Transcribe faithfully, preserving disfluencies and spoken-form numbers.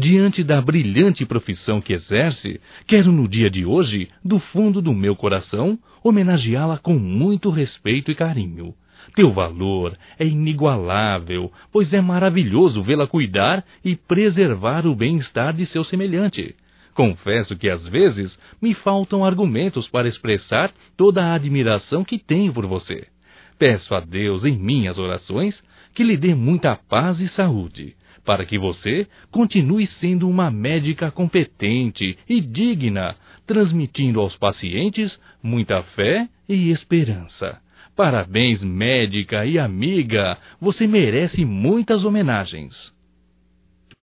Diante da brilhante profissão que exerce, quero no dia de hoje, do fundo do meu coração, homenageá-la com muito respeito e carinho. Teu valor é inigualável, pois é maravilhoso vê-la cuidar e preservar o bem-estar de seu semelhante. Confesso que às vezes me faltam argumentos para expressar toda a admiração que tenho por você. Peço a Deus em minhas orações que lhe dê muita paz e saúde, para que você continue sendo uma médica competente e digna, transmitindo aos pacientes muita fé e esperança. Parabéns, médica e amiga, você merece muitas homenagens.